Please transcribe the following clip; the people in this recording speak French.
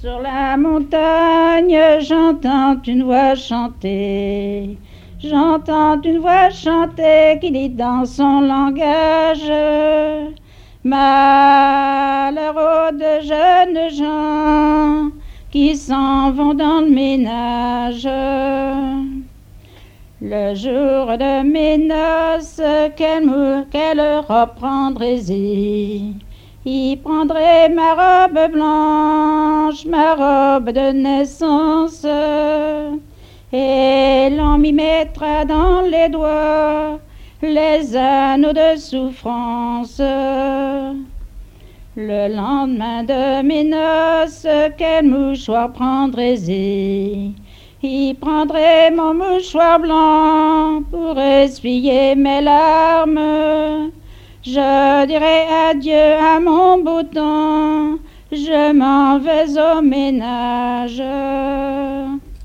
Sur la montagne, j'entends une voix chanter. J'entends une voix chanter qui dit dans son langage: malheureux de jeunes gens qui s'en vont dans le ménage. Le jour de mes noces, quelle robe prendrais-y? Y prendrai ma robe blanche, ma robe de naissance, et l'on m'y mettra dans les doigts les anneaux de souffrance. Le lendemain de mes noces, quel mouchoir prendrais-y? Y prendrai mon mouchoir blanc pour essuyer mes larmes. Je dirai adieu à mon beau temps, je m'en vais au ménage.